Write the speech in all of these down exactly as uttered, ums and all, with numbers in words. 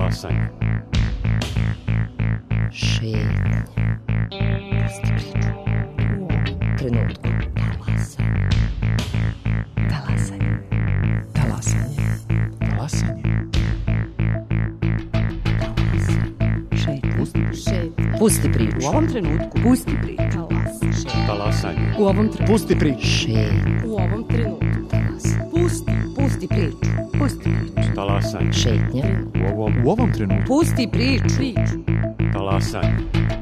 Talasanje. Šetnja. Pusti priču. U trenutku. Talasanje. Talasanje. Talasanje. Talasanje. Šetnja. Pusti priču. Šetnja. Pusti priču. U ovom trenutku. Pusti priču. Talasanje. U ovom trenutku. Pusti priču. Šetnja. U ovom trenutku. Talasanje. Pusti. Pusti priču. Pusti priču. Talasanje. Šetnja. U ovom, u ovom trenutku. Pusti priču. Priču. Talasanje.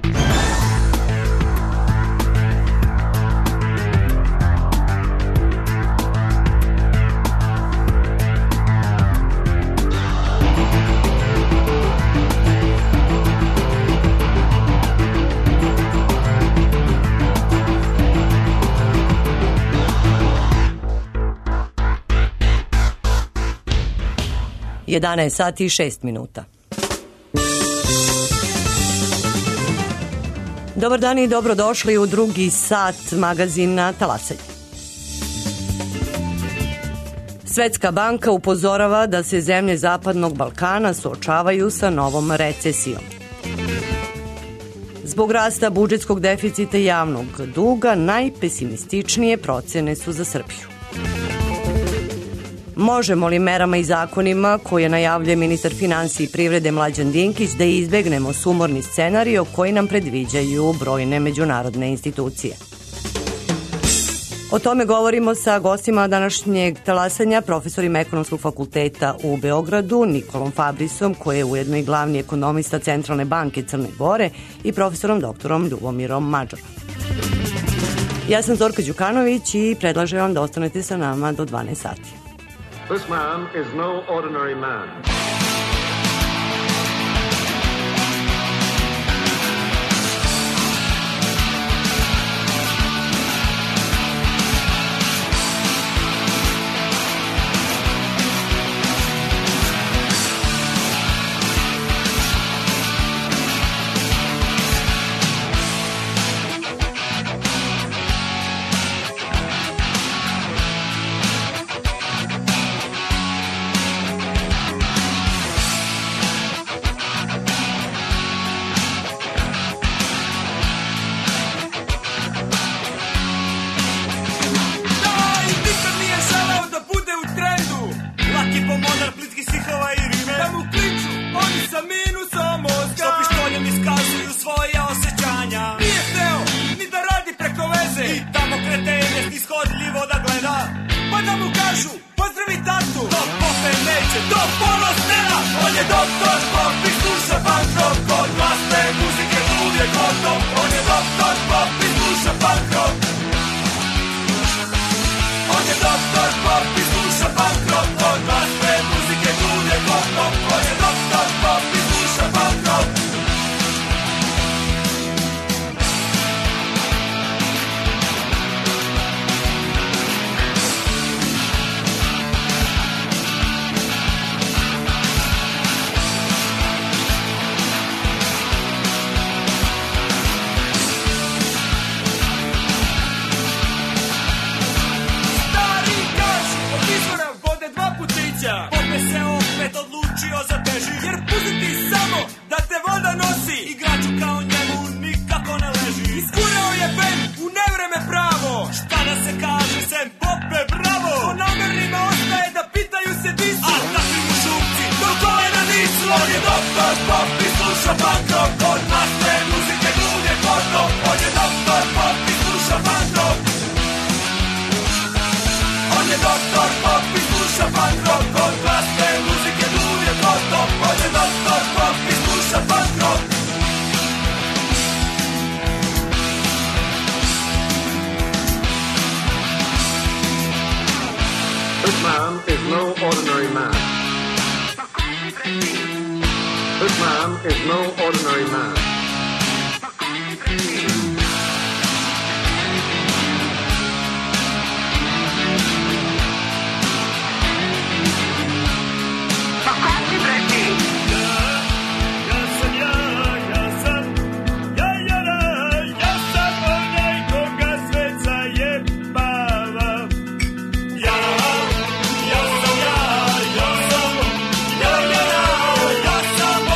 jedanaest sati i šest minuta. Dobar dan i dobrodošli u drugi sat magazina Talasanje. Svetska banka upozorava da se zemlje Zapadnog Balkana suočavaju sa novom recesijom. Zbog rasta budžetskog deficita i javnog duga, najpesimističnije procene su za Srbiju. Možemo li merama i zakonima koje najavljuje ministar finansija i privrede Mlađan Dinkić da izbegnemo sumorni scenario koji nam predviđaju brojne međunarodne institucije? O tome govorimo sa gostima današnjeg talasanja, profesorim Ekonomskog fakulteta u Beogradu, Nikolom Fabrisom, koji je ujedno i glavni ekonomista Centralne banke Crne Gore, i profesorom doktorom Ljubomirom Mađarom. Ja sam Zorka Đukanović i predlažem vam da ostanete sa nama do dvanaest sati. This man is no ordinary man. Ja sam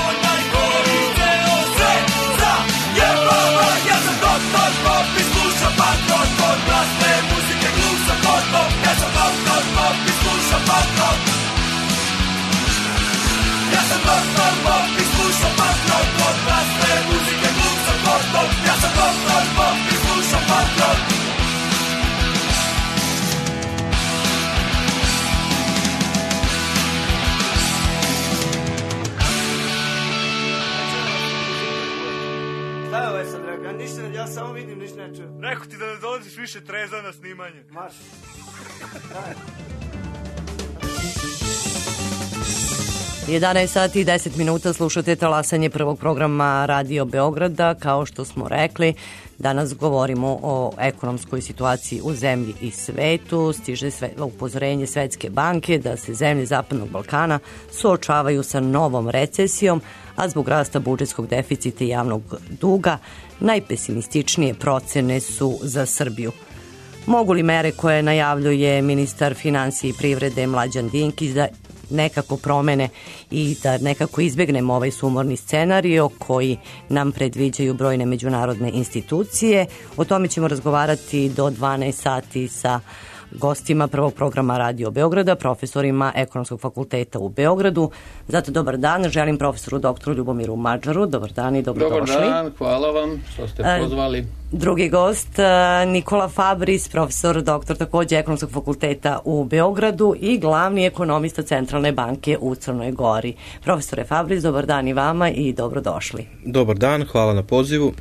samo vidim, ništa ne čujem. Rekao ti da ne dolaziš više treza na snimanje. Marš. jedanaest sati i deset minuta slušate talasanje prvog programa Radio Beograda. Kao što smo rekli, danas govorimo o ekonomskoj situaciji u zemlji i svetu. Stiže sve, upozorenje Svetske banke da se zemlje Zapadnog Balkana suočavaju sa novom recesijom, a zbog rasta budžetskog deficita i javnog duga najpesimističnije procene su za Srbiju. Mogu li mere koje najavljuje ministar finansija i privrede Mlađan Dinkić da nekako promene i da nekako izbegnemo ovaj sumorni scenario koji nam predviđaju brojne međunarodne institucije? O tome ćemo razgovarati do dvanaest sati sa gostima prvog programa Radio Beograda, profesorima Ekonomskog fakulteta u Beogradu. Zato dobar dan, želim profesoru doktoru Ljubomiru Mađaru. Dobar dan i dobrodošli. Dobar dan, hvala vam što ste pozvali. Drugi gost, Nikola Fabris, profesor doktor takođe Ekonomskog fakulteta u Beogradu i glavni ekonomista Centralne banke u Crnoj Gori. Profesore Fabris, dobar dan i vama i dobrodošli. Dobar dan, hvala na pozivu.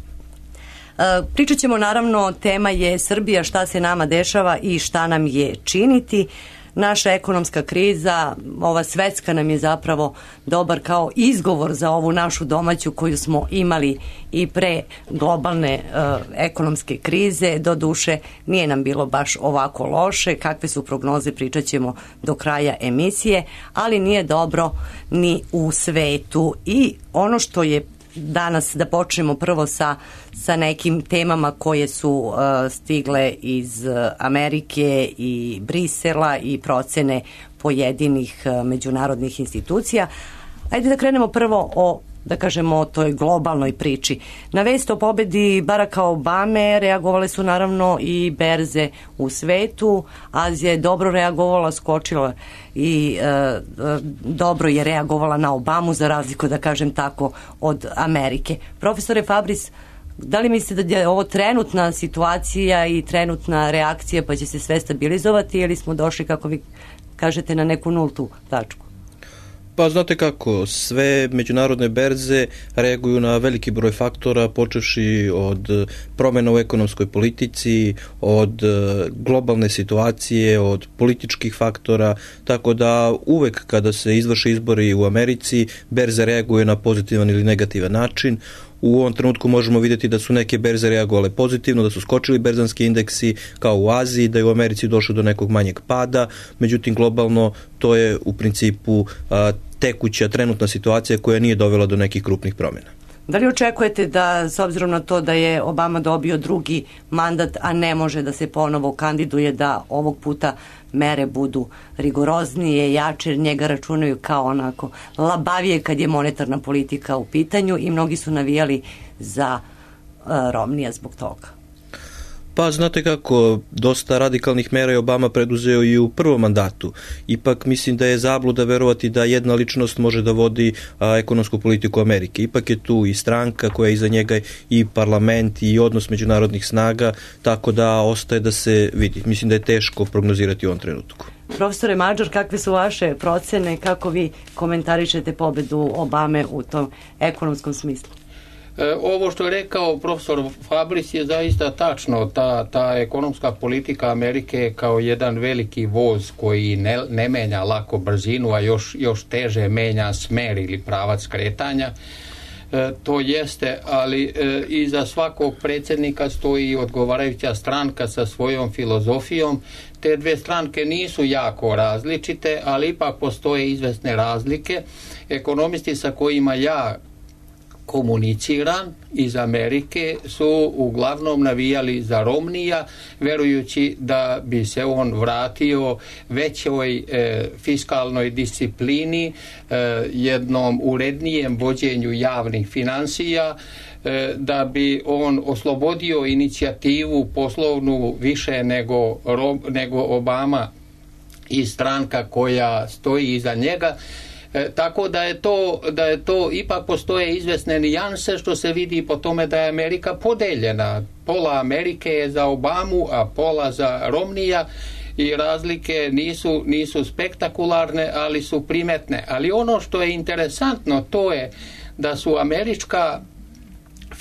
Pričat ćemo, naravno, tema je Srbija, šta se nama dešava i šta nam je činiti. Naša ekonomska kriza, ova svetska, nam je zapravo dobar kao izgovor za ovu našu domaću koju smo imali i pre globalne uh, ekonomske krize. Do duše nije nam bilo baš ovako loše, kakve su prognoze pričat ćemo do kraja emisije, ali nije dobro ni u svetu. I ono što je danas, da počnemo prvo sa, sa nekim temama koje su uh, stigle iz uh, Amerike i Brisela i procene pojedinih uh, međunarodnih institucija. Ajde da krenemo prvo o, da kažemo, o toj globalnoj priči. Na vest o pobedi Baracka Obame reagovale su naravno i berze u svetu. Azija je dobro reagovala, skočila i e, dobro je reagovala na Obamu, za razliku, da kažem tako, od Amerike. Profesore Fabris, da li mislite da je ovo trenutna situacija i trenutna reakcija pa će se sve stabilizovati ili smo došli, kako vi kažete, na neku nultu tačku? Pa znate kako, sve međunarodne berze reaguju na veliki broj faktora, počevši od promjena u ekonomskoj politici, od globalne situacije, od političkih faktora, tako da uvek kada se izvrše izbori u Americi, berze reaguje na pozitivan ili negativan način. U ovom trenutku možemo vidjeti da su neke berze reagovale pozitivno, da su skočili berzanski indeksi kao u Aziji, da je u Americi došlo do nekog manjeg pada, međutim globalno to je u principu a, tekuća trenutna situacija koja nije dovela do nekih krupnih promjena. Da li očekujete da, s obzirom na to da je Obama dobio drugi mandat, a ne može da se ponovo kandiduje, da ovog puta mere budu rigoroznije, jače, jer njega računaju kao onako labavije kad je monetarna politika u pitanju i mnogi su navijali za uh, Romnija zbog toga? Pa znate kako, dosta radikalnih mera je Obama preduzeo i u prvom mandatu. Ipak mislim da je zabluda verovati da jedna ličnost može da vodi a, ekonomsku politiku Amerike. Ipak je tu i stranka koja je iza njega i parlament i odnos međunarodnih snaga, tako da ostaje da se vidi. Mislim da je teško prognozirati u ovom trenutku. Profesore Mađar, kakve su vaše procene, kako vi komentarišete pobedu Obame u tom ekonomskom smislu? Ovo što je rekao profesor Fabris je zaista tačno. Ta, ta ekonomska politika Amerike kao jedan veliki voz koji ne, ne menja lako brzinu, a još, još teže menja smer ili pravac kretanja. E, to jeste, ali e, iza svakog predsjednika stoji odgovarajuća stranka sa svojom filozofijom. Te dve stranke nisu jako različite, ali ipak postoje izvesne razlike. Ekonomisti sa kojima ja komuniciran iz Amerike su uglavnom navijali za Romnija, verujući da bi se on vratio većoj e, fiskalnoj disciplini, e, jednom urednijem vođenju javnih financija, e, da bi on oslobodio inicijativu poslovnu više nego, nego Obama i stranka koja stoji iza njega. E, tako da je to da je to ipak postoje izvesne nijanse, što se vidi po tome da je Amerika podeljena. Pola Amerike je za Obamu, a pola za Romnija, i razlike nisu nisu spektakularne, ali su primetne. Ali ono što je interesantno, to je da su američka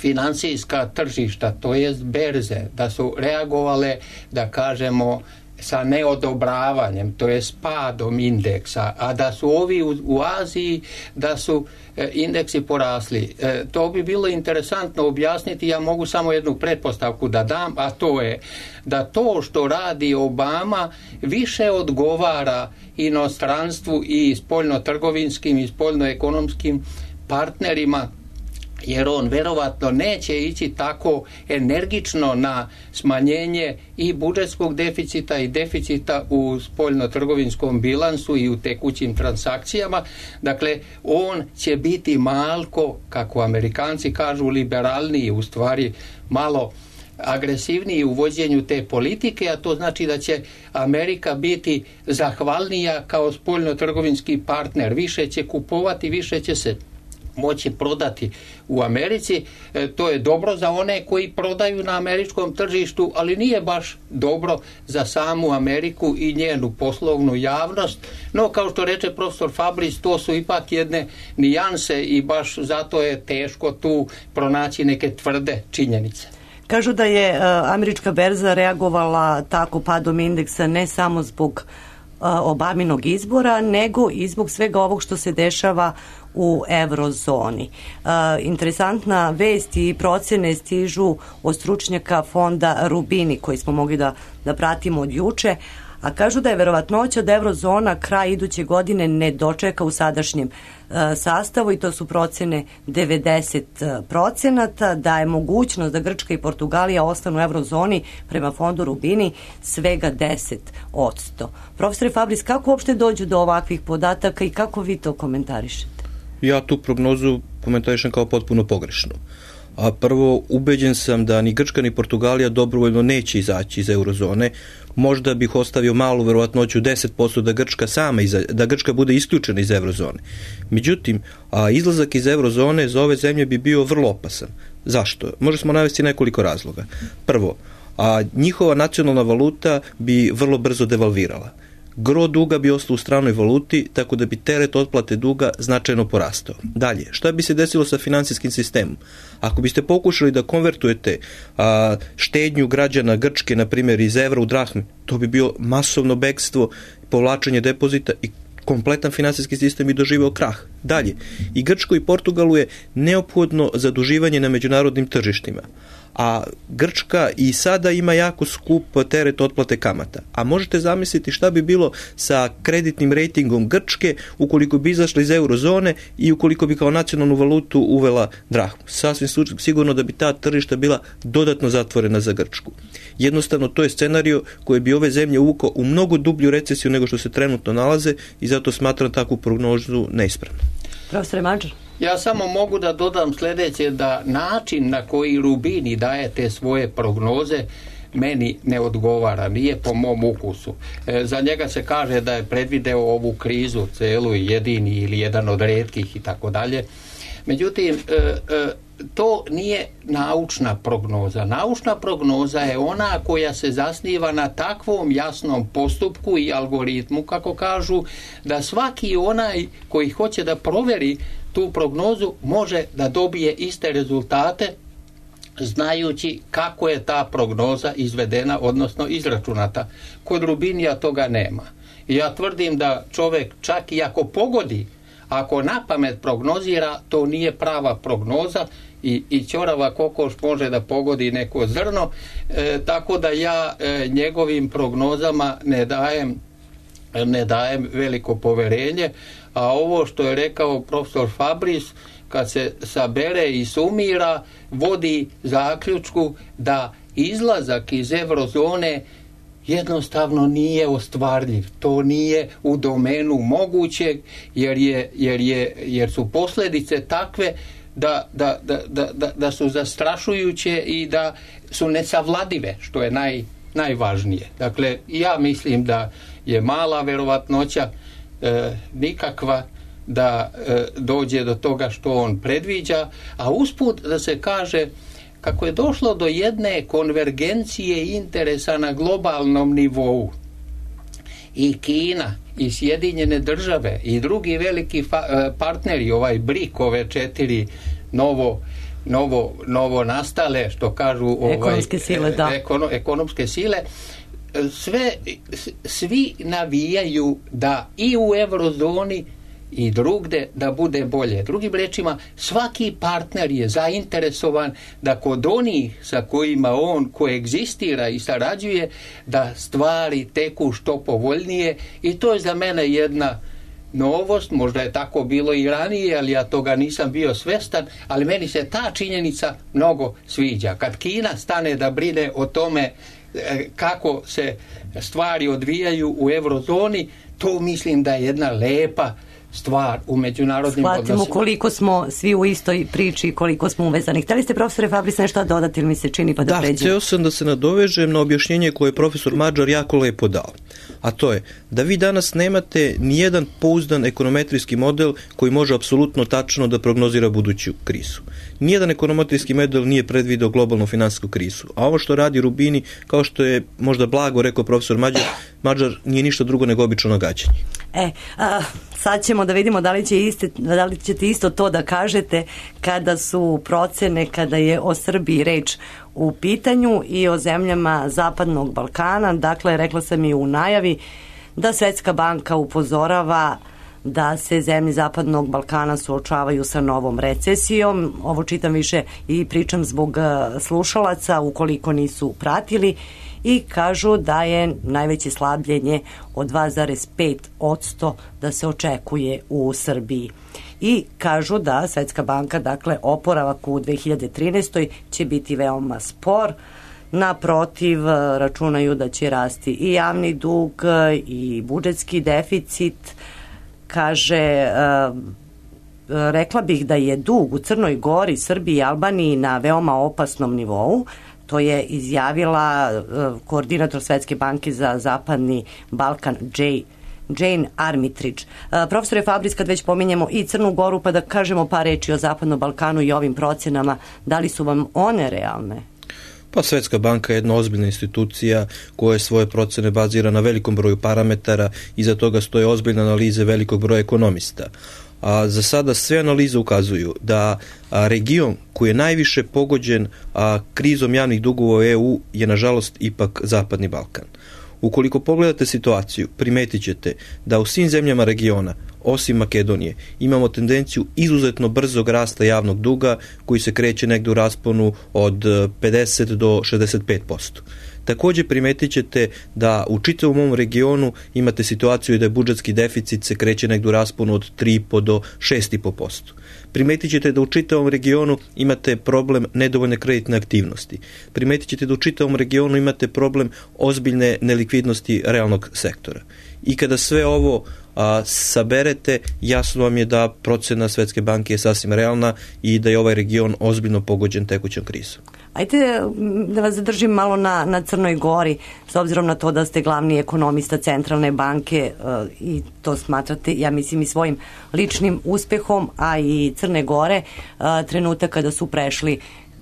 financijska tržišta, to jest berze, da su reagovale, da kažemo, sa neodobravanjem, to je padom indeksa, a da su ovi u, u Aziji, da su e, indeksi porasli. E, to bi bilo interesantno objasniti, ja mogu samo jednu pretpostavku da dam, a to je da to što radi Obama više odgovara inostranstvu i spoljno-trgovinskim i spoljno-ekonomskim partnerima, jer on verovatno neće ići tako energično na smanjenje i budžetskog deficita i deficita u spoljno-trgovinskom bilansu i u tekućim transakcijama. Dakle, on će biti malko, kako Amerikanci kažu, liberalniji, u stvari malo agresivniji u vođenju te politike, a to znači da će Amerika biti zahvalnija kao spoljno-trgovinski partner. Više će kupovati, više će se moći prodati u Americi. E, to je dobro za one koji prodaju na američkom tržištu, ali nije baš dobro za samu Ameriku i njenu poslovnu javnost. No, kao što reče profesor Fabris, to su ipak jedne nijanse i baš zato je teško tu pronaći neke tvrde činjenice. Kažu da je uh, američka berza reagovala tako padom indeksa ne samo zbog uh, Obaminog izbora, nego i zbog svega ovog što se dešava u eurozoni. Uh, interesantna vest i procjene stižu od stručnjaka fonda Rubini, koji smo mogli da, da pratimo od juče, a kažu da je verovatnoća da eurozona kraj iduće godine ne dočeka u sadašnjem uh, sastavu, i to su procjene devedeset procenata, da je mogućnost da Grčka i Portugalija ostanu u eurozoni prema fondu Rubini svega deset odsto. Profesore Fabris, kako uopšte dođu do ovakvih podataka i kako vi to komentarišete? Ja tu prognozu komentarišem kao potpuno pogrešnu. A prvo, ubeđen sam da ni Grčka ni Portugalija dobrovoljno neće izaći iz eurozone. Možda bih ostavio malu verovatnoću deset posto da Grčka sama iza, da Grčka bude isključena iz eurozone. Međutim, a izlazak iz eurozone za ove zemlje bi bio vrlo opasan. Zašto? Možemo navesti nekoliko razloga. Prvo, a njihova nacionalna valuta bi vrlo brzo devalvirala. Gro duga bi ostao u stranoj valuti, tako da bi teret otplate duga značajno porastao. Dalje, šta bi se desilo sa finansijskim sistemom? Ako biste pokušali da konvertujete a, štednju građana Grčke, na primjer, iz evra u drahme, to bi bio masovno bekstvo, povlačenje depozita i kompletan finansijski sistem bi doživeo krah. Dalje, i Grčkoj i Portugalu je neophodno zaduživanje na međunarodnim tržištima. A Grčka i sada ima jako skup teret otplate kamata. A možete zamisliti šta bi bilo sa kreditnim rejtingom Grčke ukoliko bi izašla iz eurozone i ukoliko bi kao nacionalnu valutu uvela drahmu. Sasvim sigurno da bi ta tržišta bila dodatno zatvorena za Grčku. Jednostavno, to je scenario koji bi ove zemlje uvukao u mnogo dublju recesiju nego što se trenutno nalaze, i zato smatram takvu prognozu neispravnu. Profesore Mađar? Ja samo mogu da dodam sljedeće, da način na koji Rubini daje te svoje prognoze meni ne odgovara, nije po mom ukusu. E, za njega se kaže da je predvideo ovu krizu celu i jedini ili jedan od retkih i tako dalje. Međutim, e, e, to nije naučna prognoza. Naučna prognoza je ona koja se zasniva na takvom jasnom postupku i algoritmu, kako kažu, da svaki onaj koji hoće da proveri tu prognozu može da dobije iste rezultate, znajući kako je ta prognoza izvedena, odnosno izračunata. Kod Rubinija toga nema. I ja tvrdim da čovjek čak i ako pogodi, ako na pamet prognozira, to nije prava prognoza, i, i ćorava kokoš može da pogodi neko zrno, e, tako da ja e, njegovim prognozama ne dajem, ne dajem veliko poverenje. A ovo što je rekao profesor Fabris, kad se sabere i sumira, vodi zaključku da izlazak iz eurozone jednostavno nije ostvarljiv. To nije u domenu mogućeg, jer, je, jer, je, jer su posljedice takve da, da, da, da, da su zastrašujuće i da su nesavladive, što je naj, najvažnije. Dakle, ja mislim da je mala verovatnoća, E, nikakva, da e, dođe do toga što on predviđa, a usput da se kaže kako je došlo do jedne konvergencije interesa na globalnom nivou. I Kina, i Sjedinjene države, i drugi veliki fa- partneri, ovaj brik, ove četiri novo novo, novo nastale, što kažu ekonomske ovaj, sile, da. Ekono, ekonomske sile, sve, svi navijaju da i u eurozoni i drugde da bude bolje. Drugim rečima, svaki partner je zainteresovan da kod onih sa kojima on koegzistira i sarađuje, da stvari teku što povoljnije, i to je za mene jedna novost, možda je tako bilo i ranije, ali ja toga nisam bio svestan, ali meni se ta činjenica mnogo sviđa. Kad Kina stane da brine o tome kako se stvari odvijaju u eurozoni, to mislim da je jedna lepa stvar u međunarodnim odnosima. Shvatimo koliko smo svi u istoj priči i koliko smo uvezani. Hteli ste, profesore Fabris, nešto dodati ili mi se čini pa da, da pređemo? Da, hteo sam da se nadovežem na objašnjenje koje je profesor Mađar jako lepo dao. A to je da vi danas nemate nijedan pouzdan ekonometrijski model koji može apsolutno tačno da prognozira buduću krizu. Nijedan ekonometrijski model nije predvideo globalnu finansijsku krizu. A ovo što radi Rubini, kao što je možda blago rekao profesor Mađar, Mađar nije ništa drugo nego obično nagađanje. E, a, sad ćemo da vidimo da li, će iste, da li ćete isto to da kažete kada su procene, kada je o Srbiji reč u pitanju i o zemljama Zapadnog Balkana. Dakle, rekla sam i u najavi da Svetska banka upozorava da se zemlje Zapadnog Balkana suočavaju sa novom recesijom. Ovo čitam više i pričam zbog slušalaca ukoliko nisu pratili, i kažu da je najveće slabljenje od dva zarez pet posto da se očekuje u Srbiji. I kažu da Svetska banka, dakle, oporavak u dve hiljade trinaestoj će biti veoma spor. Naprotiv, računaju da će rasti i javni dug i budžetski deficit. Kaže, rekla bih da je dug u Crnoj Gori, Srbiji i Albaniji na veoma opasnom nivou. To je izjavila koordinator Svetske banke za Zapadni Balkan, Jay Jane Armitage. Profesore Fabris, kad već pominjemo i Crnu Goru, pa da kažemo par reči o Zapadnom Balkanu i ovim procenama, da li su vam one realne? Pa Svetska banka je jedna ozbiljna institucija koja svoje procene bazira na velikom broju parametara, iza toga stoje ozbiljne analize velikog broja ekonomista. A za sada sve analize ukazuju da a, region koji je najviše pogođen a, krizom javnih dugova u E U je nažalost ipak Zapadni Balkan. Ukoliko pogledate situaciju, primetit ćete da u svim zemljama regiona, osim Makedonije, imamo tendenciju izuzetno brzog rasta javnog duga koji se kreće negde u rasponu od pedeset do šezdeset pet posto. Također primetit ćete da u čitavom ovom regionu imate situaciju da je budžetski deficit se kreće negdje u rasponu od tri i po do šest i po posto. Primetit ćete da u čitavom regionu imate problem nedovoljne kreditne aktivnosti. Primetit ćete da u čitavom regionu imate problem ozbiljne nelikvidnosti realnog sektora. I kada sve ovo a, saberete, jasno vam je da procena Svetske banke je sasvim realna i da je ovaj region ozbiljno pogođen tekućom krizom. Ajde da vas zadržim malo na, na Crnoj Gori, s obzirom na to da ste glavni ekonomista Centralne banke uh, i to smatrate, ja mislim, i svojim ličnim uspehom, a i Crne Gore, uh, trenutak kada su prešli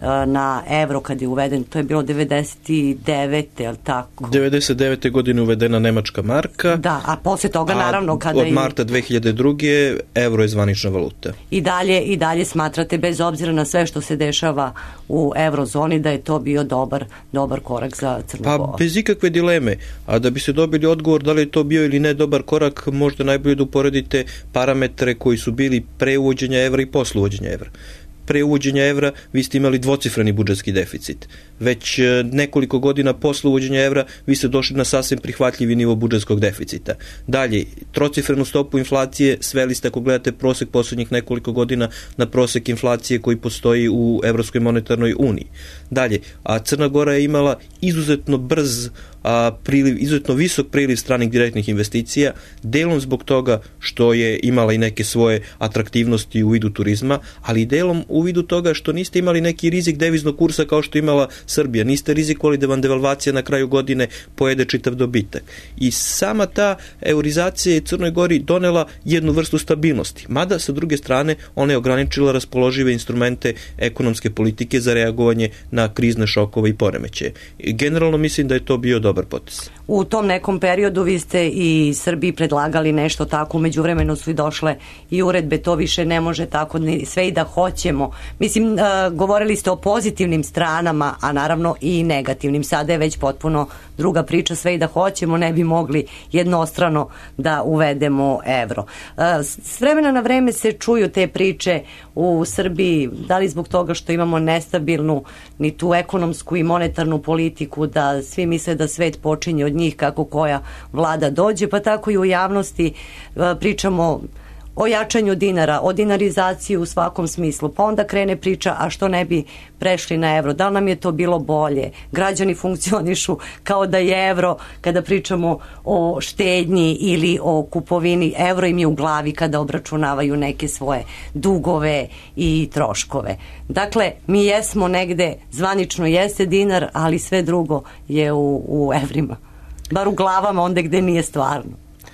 na evro kad je uveden, to je bilo devedeset devete, je li tako? devedeset devete godine uvedena nemačka marka. Da, a posle toga naravno kada od marta dve hiljade druge. evro je zvanična valuta. I dalje, i dalje smatrate, bez obzira na sve što se dešava u eurozoni, da je to bio dobar, dobar korak za Crnu Goru? Pa bez ikakve dileme. A da bi se dobili odgovor da li je to bio ili ne dobar korak, možda najbolje da uporedite parametre koji su bili pre uvođenja evra i posle uvođenja evra. Pre uvođenja evra vi ste imali dvocifreni budžetski deficit. Već nekoliko godina posle uvođenja evra vi ste došli na sasvim prihvatljivi nivo budžetskog deficita. Dalje, trocifrenu stopu inflacije sveli ste, ako gledate prosek poslednjih nekoliko godina, na prosek inflacije koji postoji u Evropskoj monetarnoj uniji. Dalje, a Crna Gora je imala izuzetno brz a, priliv, izuzetno visok priliv stranih direktnih investicija, delom zbog toga što je imala i neke svoje atraktivnosti u vidu turizma, ali i delom u vidu toga što niste imali neki rizik deviznog kursa kao što imala Srbija. Niste rizikovali da vam devalvacija na kraju godine pojede čitav dobitak. I sama ta eurizacija je Crnoj Gori donela jednu vrstu stabilnosti. Mada, sa druge strane, ona je ograničila raspoložive instrumente ekonomske politike za reagovanje na krizne šokove i poremećaje. Generalno mislim da je to bio dobar dobar potez. U tom nekom periodu vi ste i Srbiji predlagali nešto tako, među vremenu su i došle i uredbe, to više ne može tako, sve i da hoćemo. Mislim, govorili ste o pozitivnim stranama, a naravno i negativnim. Sada je već potpuno druga priča, sve i da hoćemo ne bi mogli jednostrano da uvedemo evro. S vremena na vreme se čuju te priče u Srbiji, da li zbog toga što imamo nestabilnu ni tu ekonomsku i monetarnu politiku, da svi misle da svet počinje od njih kako koja vlada dođe, pa tako i u javnosti pričamo o jačanju dinara, o dinarizaciji u svakom smislu, pa onda krene priča, a što ne bi prešli na evro, da li nam je to bilo bolje, građani funkcionišu kao da je evro, kada pričamo o štednji ili o kupovini, evro im je u glavi kada obračunavaju neke svoje dugove i troškove. Dakle, mi jesmo negde, zvanično jeste dinar, ali sve drugo je u, u evrima, bar u glavama onda gde nije stvarno.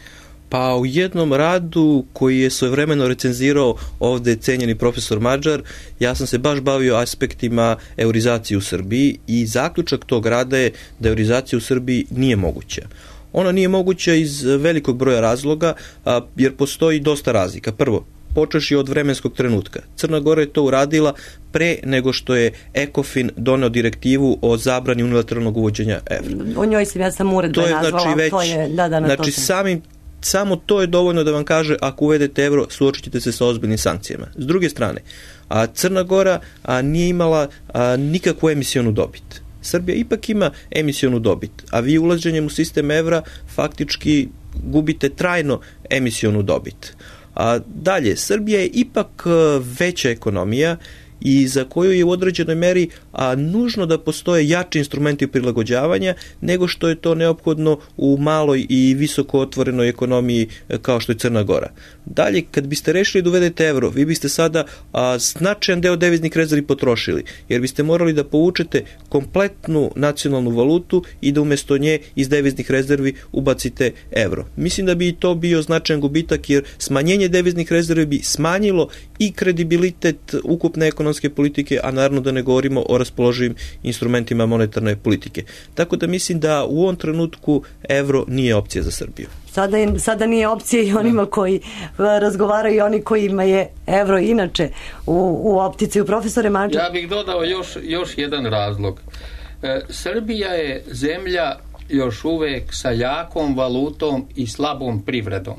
Pa u jednom radu koji je svojevremeno recenzirao ovde cenjeni profesor Mađar, ja sam se baš bavio aspektima eurizacije u Srbiji i zaključak tog rada je da eurizacija u Srbiji nije moguća. Ona nije moguća iz velikog broja razloga, a, jer postoji dosta razlika. Prvo, počeši od vremenskog trenutka. Crna Gora je to uradila pre nego što je ECOFIN doneo direktivu o zabrani unilateralnog uvođenja evra. O njoj sam ja sam uredbe nazvala. Znači, već, to je, da, da, na znači to sam. samim Samo to je dovoljno da vam kaže ako uvedete evro, suočit ćete se sa ozbiljnim sankcijama. S druge strane, a Crna Gora a, nije imala a, nikakvu emisionu dobit. Srbija ipak ima emisionu dobit, a vi ulaženjem u sistem evra faktički gubite trajno emisionu dobit. A dalje, Srbija je ipak veća ekonomija i za koju je u određenoj meri a, nužno da postoje jači instrumenti prilagođavanja nego što je to neophodno u maloj i visoko otvorenoj ekonomiji kao što je Crna Gora. Dalje, kad biste rešili da uvedete evro, vi biste sada a, značajan deo deviznih rezervi potrošili, jer biste morali da povučete kompletnu nacionalnu valutu i da umesto nje iz deviznih rezervi ubacite evro. Mislim da bi i to bio značajan gubitak, jer smanjenje deviznih rezervi bi smanjilo i kredibilitet ukupne ekonomske politike, a naravno da ne govorimo o raspoloživim instrumentima monetarne politike. Tako da mislim da u ovom trenutku evro nije opcija za Srbiju. Sada, je, sada nije opcija i onima koji razgovaraju i oni kojima je evro inače u, u opticiju. Profesore Mađar? Ja bih dodao još, još jedan razlog. E, Srbija je zemlja još uvek sa jakom valutom i slabom privredom.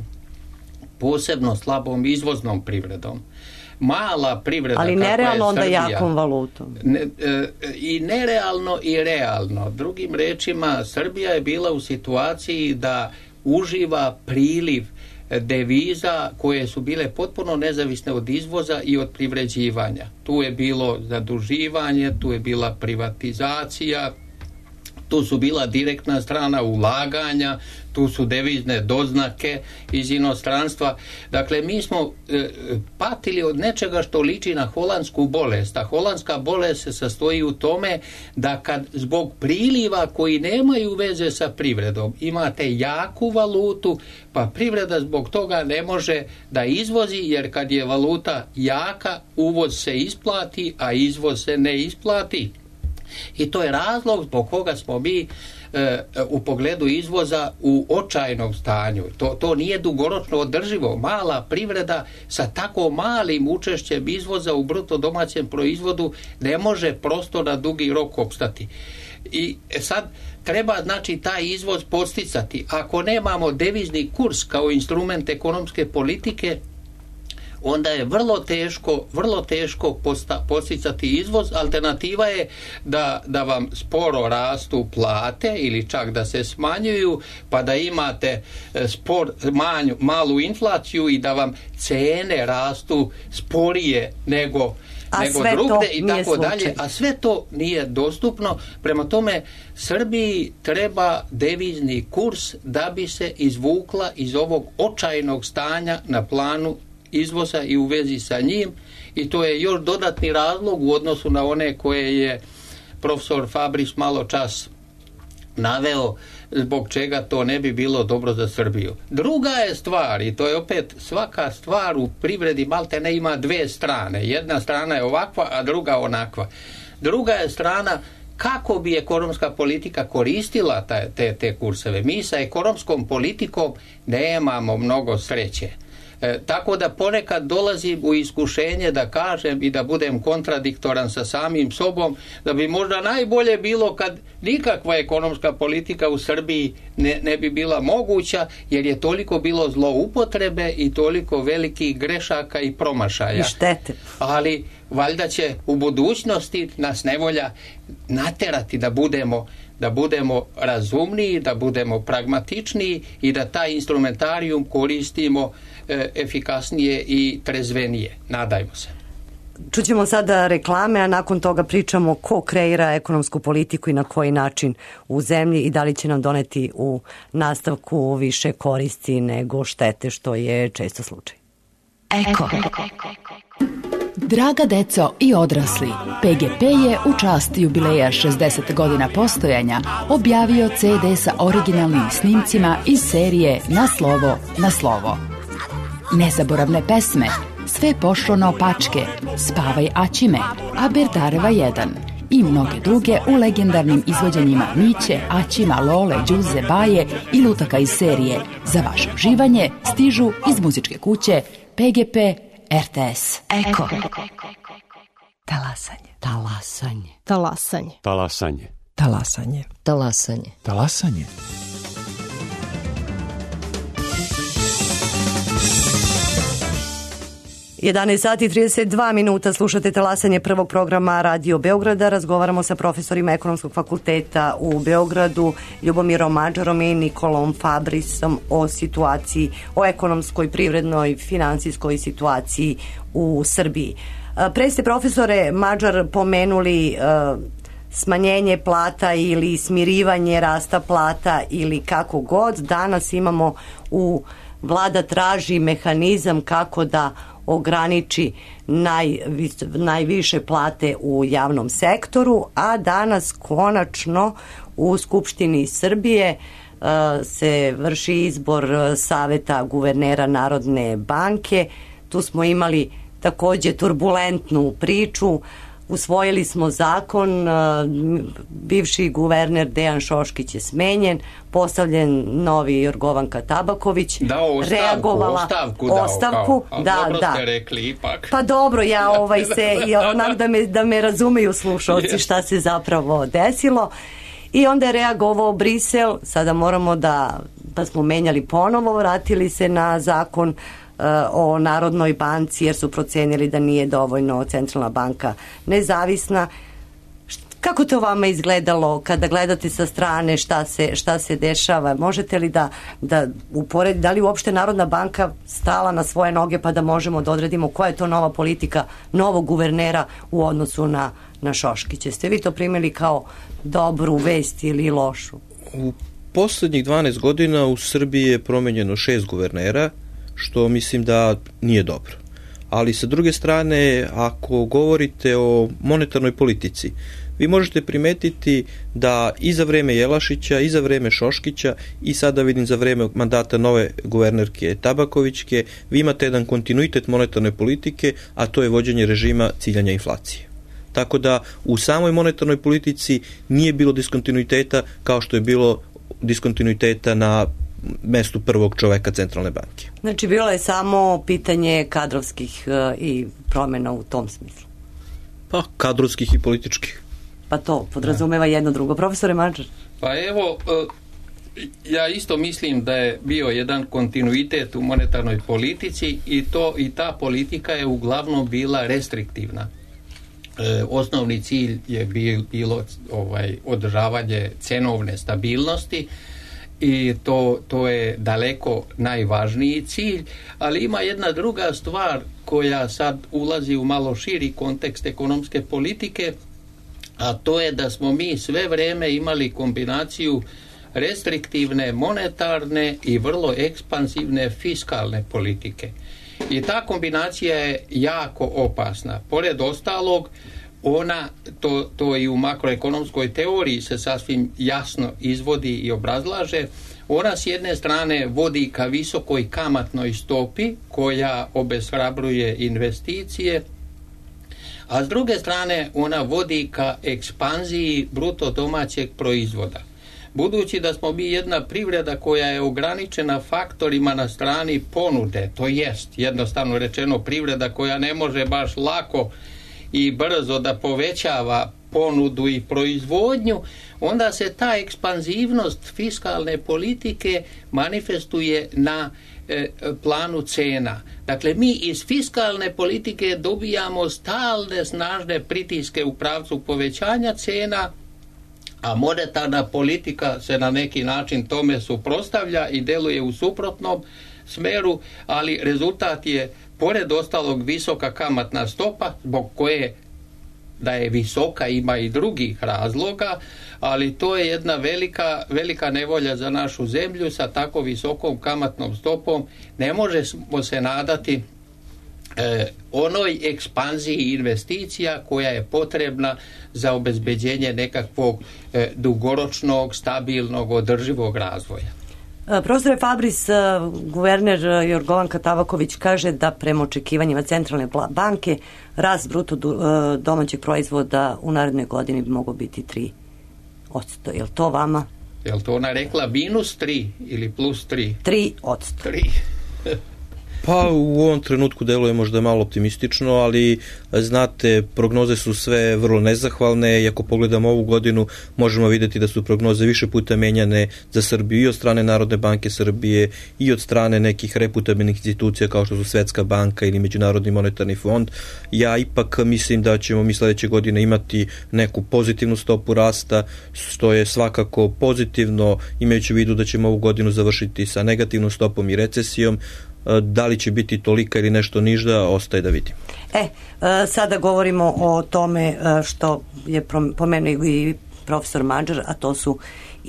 Posebno slabom izvoznom privredom. Mala privreda, ali nerealno onda Srbija, jakom valutom. Ne, e, i nerealno i realno. Drugim rečima, Srbija je bila u situaciji da uživa priliv deviza koje su bile potpuno nezavisne od izvoza i od privređivanja. Tu je bilo zaduživanje, tu je bila privatizacija, tu su bila direktna strana ulaganja, tu su devizne doznake iz inostranstva. Dakle, mi smo e, patili od nečega što liči na holandsku bolest. A holandska bolest se sastoji u tome da kad zbog priliva koji nemaju veze sa privredom imate jaku valutu, pa privreda zbog toga ne može da izvozi, jer kad je valuta jaka, uvoz se isplati, a izvoz se ne isplati. I to je razlog zbog koga smo mi e, u pogledu izvoza u očajnom stanju. To, to nije dugoročno održivo. Mala privreda sa tako malim učešćem izvoza u bruto domaćem proizvodu ne može prosto na dugi rok opstati. I sad treba znači taj izvoz podsticati. Ako nemamo devizni kurs kao instrument ekonomske politike, onda je vrlo teško, vrlo teško posta, posticati izvoz. Alternativa je da, da vam sporo rastu plate ili čak da se smanjuju, pa da imate spor, manju, malu inflaciju i da vam cene rastu sporije nego a nego drugde i tako dalje, a sve to nije dostupno. Prema tome, Srbiji treba devizni kurs da bi se izvukla iz ovog očajnog stanja na planu izvoza i u vezi sa njim, i to je još dodatni razlog u odnosu na one koje je profesor Fabris malo čas naveo zbog čega to ne bi bilo dobro za Srbiju. Druga je stvar, i to je opet svaka stvar u privredi malte ne ima dve strane. Jedna strana je ovakva, a druga onakva. Druga je strana kako bi ekonomska politika koristila te, te, te kurseve. Mi sa ekonomskom politikom nemamo mnogo sreće. E, tako da ponekad dolazim u iskušenje da kažem i da budem kontradiktoran sa samim sobom, da bi možda najbolje bilo kad nikakva ekonomska politika u Srbiji ne, ne bi bila moguća, jer je toliko bilo zloupotrebe i toliko velikih grešaka i promašaja. I štete. Ali valjda će u budućnosti nas nevolja naterati da budemo da budemo razumniji, da budemo pragmatičniji i da taj instrumentarijum koristimo e, efikasnije i trezvenije. Nadajmo se. Čućemo sada reklame, a nakon toga pričamo ko kreira ekonomsku politiku i na koji način u zemlji i da li će nam doneti u nastavku više koristi nego štete, što je često slučaj. Eko. Draga deco i odrasli, P G P je u čast jubileja šezdeset godina postojanja objavio ce de sa originalnim snimcima iz serije Na slovo, na slovo. Nezaboravne pesme, Sve pošlo naopačke, Spavaj Aćime, A Berdareva jedan i mnoge druge u legendarnim izvođenjima Miće, Aćima, Lole, Đuze, Baje i lutaka iz serije. Za vaše uživanje stižu iz muzičke kuće P G P R T S. Eko. Talasanje. Talasanje. Talasanje. Talasanje. Talasanje. Talasanje. Talasanje. jedanaest sati i trideset dva minuta, slušate talasanje prvog programa Radio Beograda. Razgovaramo sa profesorima Ekonomskog fakulteta u Beogradu, Ljubomirom Mađarom i Nikolom Fabrisom o situaciji, o ekonomskoj, privrednoj, finansijskoj situaciji u Srbiji. Pre ste, profesore Mađar, pomenuli uh, smanjenje plata ili smirivanje rasta plata ili kako god. Danas imamo u vlada traži mehanizam kako da ograniči najvis, najviše plate u javnom sektoru, a danas konačno u Skupštini Srbije uh, se vrši izbor Saveta guvernera Narodne banke. Tu smo imali takođe turbulentnu priču. Usvojili smo zakon, bivši guverner Dejan Šoškić je smenjen, postavljen novi Jorgovanka Tabaković, dao ostavku, reagovala ostavku, dao, ostavku kao, da, dobro da. Ste rekli ipak. Pa dobro, ja ovaj se, onak da me, da me razumeju slušalci yes. Šta se zapravo desilo. I onda je reagovao Brisel, sada moramo da, pa smo menjali ponovo, vratili se na zakon o Narodnoj banci jer su procenili da nije dovoljno centralna banka nezavisna. Kako to vama izgledalo kada gledate sa strane šta se, šta se dešava? Možete li da, da uporedite, da li uopšte Narodna banka stala na svoje noge pa da možemo da odredimo koja je to nova politika novog guvernera u odnosu na, na Šoškića? Ste vi to primili kao dobru vest ili lošu? U poslednjih dvanaest godina u Srbiji je promenjeno šest guvernera, što mislim da nije dobro. Ali sa druge strane, ako govorite o monetarnoj politici, vi možete primetiti da i za vreme Jelašića, i za vreme Šoškića, i sada vidim za vreme mandata nove guvernerke Tabakovićke, vi imate jedan kontinuitet monetarne politike, a to je vođenje režima ciljanja inflacije. Tako da u samoj monetarnoj politici nije bilo diskontinuiteta kao što je bilo diskontinuiteta na mestu prvog čoveka centralne banke. Znači, bilo je samo pitanje kadrovskih uh, i promjena u tom smislu. Pa, kadrovskih i političkih. Pa to podrazumeva jedno drugo. Profesore Mađar? Pa evo, uh, ja isto mislim da je bio jedan kontinuitet u monetarnoj politici i to i ta politika je uglavnom bila restriktivna. E, osnovni cilj je bil, bilo ovaj, održavanje cenovne stabilnosti i to, to je daleko najvažniji cilj, ali ima jedna druga stvar koja sad ulazi u malo širi kontekst ekonomske politike, a to je da smo mi sve vreme imali kombinaciju restriktivne, monetarne i vrlo ekspansivne fiskalne politike. I ta kombinacija je jako opasna. Pored ostalog, ona, to, to i u makroekonomskoj teoriji se sasvim jasno izvodi i obrazlaže, ona s jedne strane vodi ka visokoj kamatnoj stopi koja obeshrabruje investicije, a s druge strane ona vodi ka ekspanziji bruto domaćeg proizvoda. Budući da smo mi jedna privreda koja je ograničena faktorima na strani ponude, to jest jednostavno rečeno privreda koja ne može baš lako i brzo da povećava ponudu i proizvodnju, onda se ta ekspanzivnost fiskalne politike manifestuje na e, planu cena. Dakle, mi iz fiskalne politike dobijamo stalne snažne pritiske u pravcu povećanja cena, a monetarna politika se na neki način tome suprotstavlja i deluje u suprotnom smeru, ali rezultat je pored ostalog visoka kamatna stopa, zbog koje da je visoka ima i drugih razloga, ali to je jedna velika, velika nevolja za našu zemlju. Sa tako visokom kamatnom stopom ne možemo se nadati e, onoj ekspanziji investicija koja je potrebna za obezbeđenje nekakvog e, dugoročnog, stabilnog, održivog razvoja. Profesore Fabris, guverner Jorgovanka Tabaković kaže da prema očekivanjima Centralne banke rast bruto domaćeg proizvoda u narednoj godini bi mogao biti tri odsto. Je li to vama? Je li to ona rekla minus tri ili plus tri? tri odsto. tri. Pa u ovom trenutku deluje možda malo optimistično, ali znate, prognoze su sve vrlo nezahvalne i ako pogledamo ovu godinu možemo vidjeti da su prognoze više puta menjane za Srbiju i od strane Narodne banke Srbije i od strane nekih reputabilnih institucija kao što su Svetska banka ili Međunarodni monetarni fond. Ja ipak mislim da ćemo mi sledeće godine imati neku pozitivnu stopu rasta, što je svakako pozitivno imajući u vidu da ćemo ovu godinu završiti sa negativnom stopom i recesijom. Da li će biti tolika ili nešto niža, ostaje da vidim. E, sada govorimo o tome što je pomenuo i profesor Mađar, a to su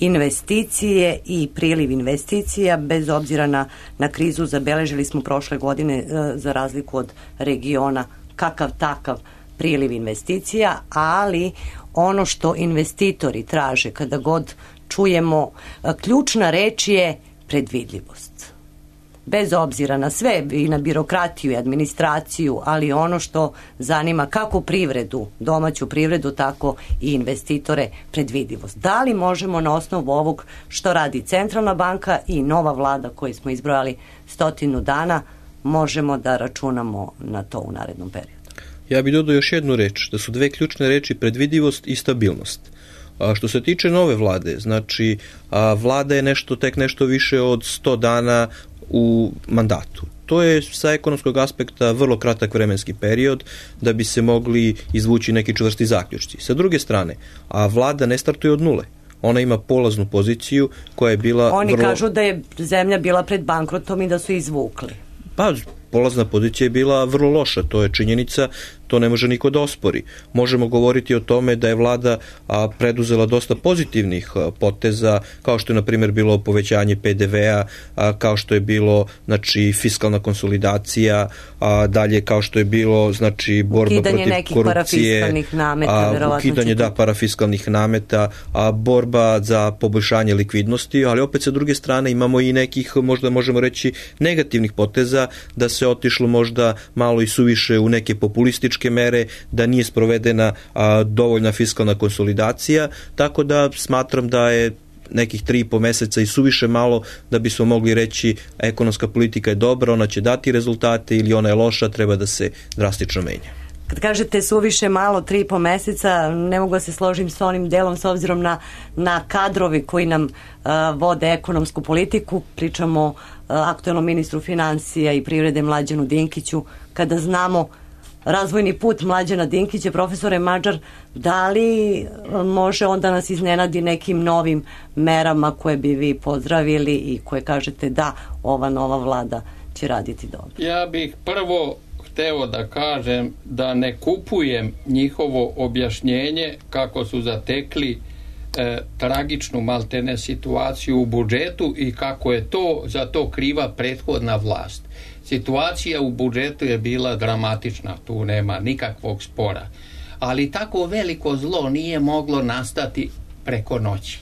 investicije i priliv investicija. Bez obzira na, na krizu zabeležili smo prošle godine, za razliku od regiona, kakav takav priliv investicija, ali ono što investitori traže kada god čujemo, ključna reč je predvidljivost. Bez obzira na sve i na birokratiju i administraciju, ali ono što zanima kako privredu, domaću privredu, tako i investitore, predvidivost. Da li možemo na osnovu ovog što radi Centralna banka i nova vlada koju smo izbrojali stotinu dana, možemo da računamo na to u narednom periodu? Ja bih dodao još jednu reč, da su dve ključne reči predvidivost i stabilnost. A što se tiče nove vlade, znači a, vlada je nešto, tek nešto više od sto dana u mandatu. To je sa ekonomskog aspekta vrlo kratak vremenski period da bi se mogli izvući neki čvrsti zaključci. Sa druge strane, a vlada ne startuje od nule. Ona ima polaznu poziciju koja je bila Oni vrlo... kažu da je zemlja bila pred bankrotom i da su izvukli. Pa, polazna pozicija je bila vrlo loša, to je činjenica, to ne može niko da ospori. Možemo govoriti o tome da je vlada a, preduzela dosta pozitivnih a, poteza, kao što je na primjer bilo povećanje pe de vea, a, kao što je bilo znači fiskalna konsolidacija, a dalje kao što je bilo znači borba ukidanje protiv korupcije, parafiskalnih nameta, a, ukidanje da parafiskalnih nameta, a borba za poboljšanje likvidnosti, ali opet sa druge strane imamo i nekih, možda možemo reći, negativnih poteza, da se otišlo možda malo i suviše u neke populističke mere, da nije sprovedena a, dovoljna fiskalna konsolidacija, tako da smatram da je nekih tri i po meseca i suviše malo da bismo mogli reći ekonomska politika je dobra, ona će dati rezultate ili ona je loša, treba da se drastično menja. Kad kažete suviše malo, tri i po meseca, ne mogu da se složim s onim delom s obzirom na, na kadrovi koji nam uh, vode ekonomsku politiku. Pričamo o uh, aktuelnom ministru financija i privrede Mlađanu Dinkiću. Kada znamo razvojni put Mlađana Dinkića, profesore Mađar, da li može onda nas iznenadi nekim novim merama koje bi vi pozdravili i koje kažete da ova nova vlada će raditi dobro? Ja bih prvo hteo da kažem da ne kupujem njihovo objašnjenje kako su zatekli e, tragičnu maltene situaciju u budžetu i kako je to za to kriva prethodna vlast. Situacija u budžetu je bila dramatična, tu nema nikakvog spora. Ali tako veliko zlo nije moglo nastati preko noći.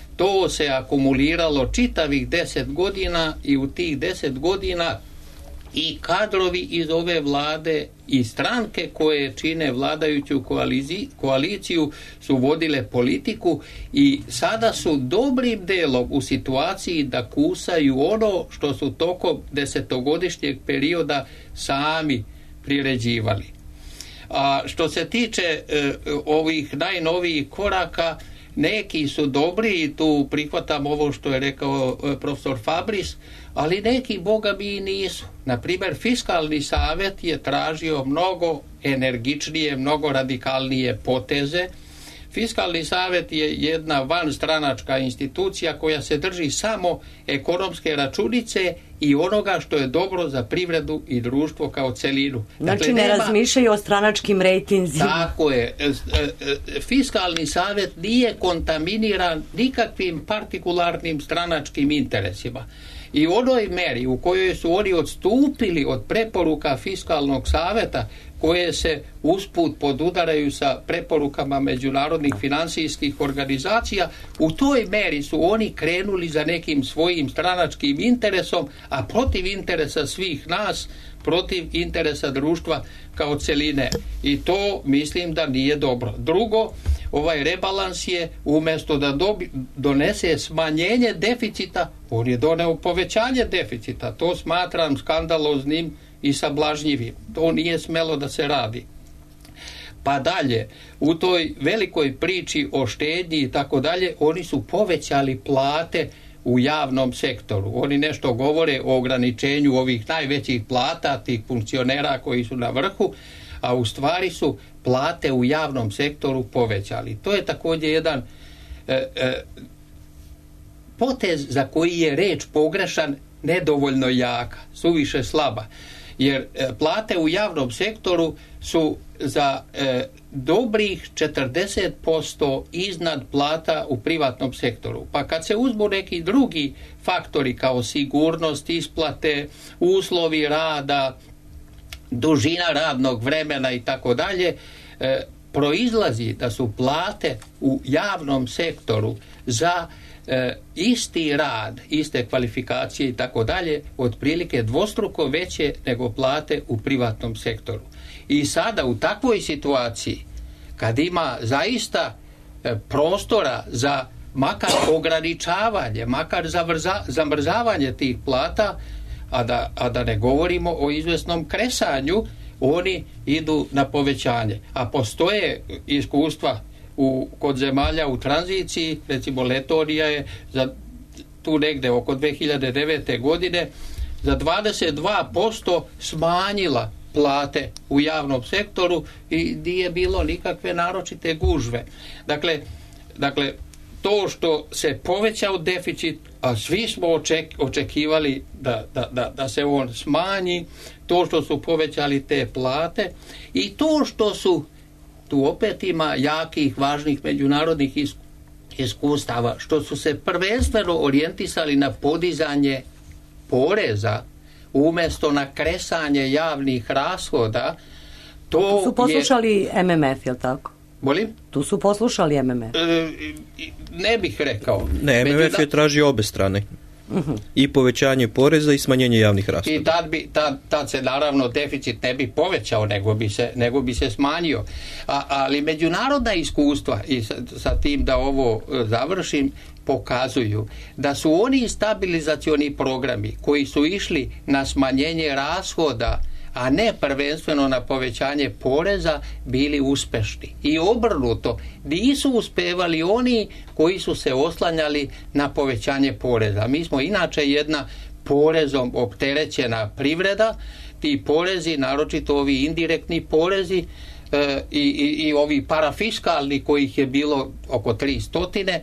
To se akumuliralo čitavih deset godina i u tih deset godina i kadrovi iz ove vlade i stranke koje čine vladajuću koaliciju su vodile politiku i sada su dobrim delom u situaciji da kusaju ono što su tokom desetogodišnjeg perioda sami priređivali. A što se tiče e, ovih najnovijih koraka, neki su dobri i tu prihvatam ovo što je rekao e, profesor Fabris, ali neki, boga mi, i nisu. Naprimjer, Fiskalni savjet je tražio mnogo energičnije, mnogo radikalnije poteze. Fiskalni savjet je jedna vanstranačka institucija koja se drži samo ekonomske računice i onoga što je dobro za privredu i društvo kao celinu. Znači dakle, ne nema... razmišljaju o stranačkim rejtinzima. Tako je. Fiskalni savjet nije kontaminiran nikakvim partikularnim stranačkim interesima. I u onoj meri u kojoj su oni odstupili od preporuka Fiskalnog savjeta, koje se usput podudaraju sa preporukama međunarodnih finansijskih organizacija, u toj meri su oni krenuli za nekim svojim stranačkim interesom, a protiv interesa svih nas, protiv interesa društva kao celine. I to mislim da nije dobro. Drugo, ovaj rebalans je umjesto da dobi, donese smanjenje deficita, on je doneo povećanje deficita. To smatram skandaloznim i sablažnjivim. To nije smelo da se radi. Pa dalje, u toj velikoj priči o štednji i tako dalje, oni su povećali plate u javnom sektoru. Oni nešto govore o ograničenju ovih najvećih plata, tih funkcionera koji su na vrhu, a u stvari su plate u javnom sektoru povećali. To je također jedan e, e, potez za koji je reč pogrešan, nedovoljno jaka, suviše slaba. Jer e, plate u javnom sektoru su za e, dobrih četrdeset posto iznad plata u privatnom sektoru. Pa kad se uzmu neki drugi faktori kao sigurnost, isplate, uslovi rada, dužina radnog vremena i tako dalje, proizlazi da su plate u javnom sektoru za e, isti rad, iste kvalifikacije i tako dalje, otprilike dvostruko veće nego plate u privatnom sektoru. I sada u takvoj situaciji, kad ima zaista e, prostora za makar ograničavanje, makar zavrza, zamrzavanje tih plata, a da, a da ne govorimo o izvesnom kresanju, oni idu na povećanje. A postoje iskustva u, kod zemalja u tranziciji, recimo Letonija je za, tu negde oko dve hiljade devete. godine za dvadeset dva posto smanjila plate u javnom sektoru i nije bilo nikakve naročite gužve. Dakle, dakle to što se povećao deficit, a svi smo oček, očekivali da, da, da, da se on smanji, to što su povećali te plate i to što su, tu opet ima jakih, važnih međunarodnih iskustava, što su se prvenstveno orijentisali na podizanje poreza umjesto na kresanje javnih rashoda. To, to su poslušali je... M M F, je li tako? Molim? Tu su poslušali M M F. E, ne bih rekao. Ne, M M F je tražio obe strane. Uh-huh. I povećanje poreza i smanjenje javnih rashoda. I tad, bi, tad, tad se naravno deficit ne bi povećao, nego bi se, nego bi se smanjio. A, ali međunarodna iskustva, i sa, sa tim da ovo završim, pokazuju da su oni stabilizacioni programi koji su išli na smanjenje rashoda, a ne prvenstveno na povećanje poreza, bili uspešni. I obrnuto, nisu uspevali oni koji su se oslanjali na povećanje poreza. Mi smo inače jedna porezom opterećena privreda, ti porezi, naročito ovi indirektni porezi e, i, i, i ovi parafiskalni kojih je bilo oko tri stotine,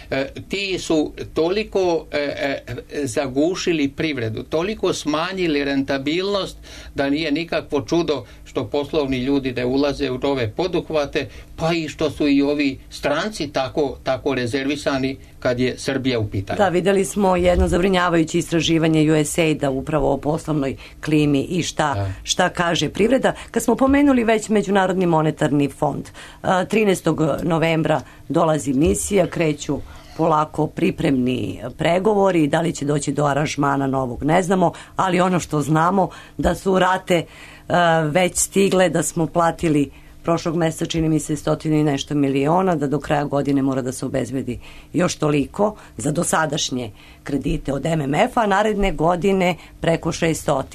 ti su toliko e, e, zagušili privredu, toliko smanjili rentabilnost da nije nikakvo čudo što poslovni ljudi ne ulaze u nove poduhvate, pa i što su i ovi stranci tako, tako rezervisani kad je Srbija u pitanju. Da, vidjeli smo jedno zabrinjavajuće istraživanje U S A I D-a upravo o poslovnoj klimi i šta, šta kaže privreda. Kad smo pomenuli već Međunarodni monetarni fond, trinaestog novembra dolazi misija, kreću polako pripremni pregovori, da li će doći do aranžmana novog ne znamo, ali ono što znamo da su rate uh, već stigle, da smo platili prošlog mjeseca čini mi se stotinu i nešto miliona, da do kraja godine mora da se obezbedi još toliko za dosadašnje kredite od M M F-a, a naredne godine preko šesnaest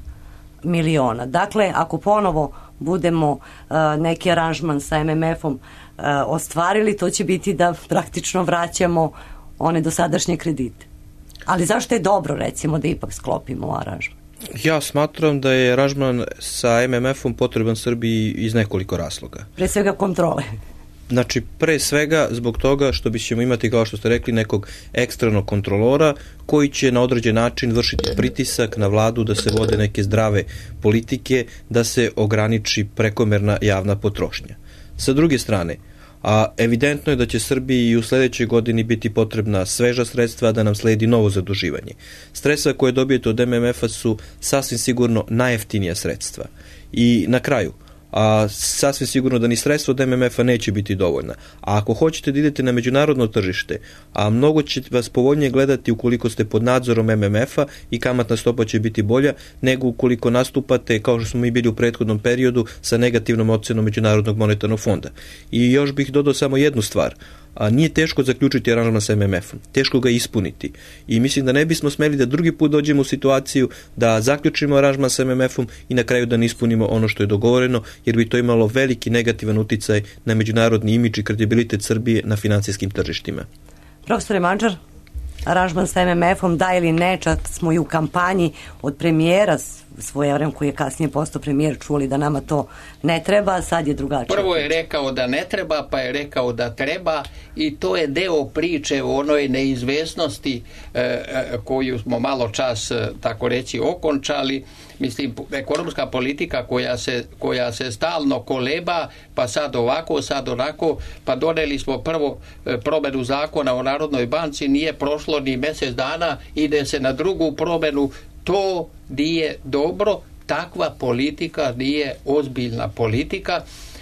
miliona. Dakle, ako ponovo budemo uh, neki aranžman sa M M F-om uh, ostvarili, to će biti da praktično vraćamo one dosadašnje kredite. Ali zašto je dobro, recimo, da ipak sklopimo aranžman? Ja smatram da je aranžman sa M M F-om potreban Srbiji iz nekoliko razloga. Pre svega kontrole. Znači, pre svega zbog toga što bi ćemo imati, kao što ste rekli, nekog ekstranog kontrolora koji će na određen način vršiti pritisak na vladu da se vode neke zdrave politike, da se ograniči prekomerna javna potrošnja. Sa druge strane, a evidentno je da će Srbiji i u sljedećoj godini biti potrebna sveža sredstva, da nam sledi novo zaduživanje. Sredstva koje dobijete od M M F-a su sasvim sigurno najjeftinija sredstva. I na kraju, a sasvim sigurno da ni sredstva od M M F-a neće biti dovoljna. A ako hoćete da idete na međunarodno tržište, a mnogo će vas povoljnije gledati ukoliko ste pod nadzorom M M F-a i kamatna stopa će biti bolja nego ukoliko nastupate, kao što smo mi bili u prethodnom periodu, sa negativnom ocenom Međunarodnog monetarnog fonda. I još bih dodao samo jednu stvar. A nije teško zaključiti aranžman sa M M F-om, teško ga ispuniti. I mislim da ne bismo smeli da drugi put dođemo u situaciju da zaključimo aranžman sa M M F-om i na kraju da ne ispunimo ono što je dogovoreno, jer bi to imalo veliki negativan uticaj na međunarodni imidž i kredibilitet Srbije na financijskim tržištima. Profesore Mandžar, aranžman sa M M F-om da ili ne, čak smo i u kampanji od premijera svojevremeno, koji je kasnije postao premijer, čuli da nama to ne treba, sad je drugačije. Prvo je rekao da ne treba, pa je rekao da treba, i to je deo priče o onoj neizvesnosti e, koju smo malo čas, tako reći, okončali. Mislim, ekonomska politika koja se, koja se stalno koleba, pa sad ovako, sad onako, pa doneli smo prvo promjenu zakona o Narodnoj banci, nije prošlo ni mjesec dana, ide se na drugu promjenu. To nije dobro, takva politika nije ozbiljna politika.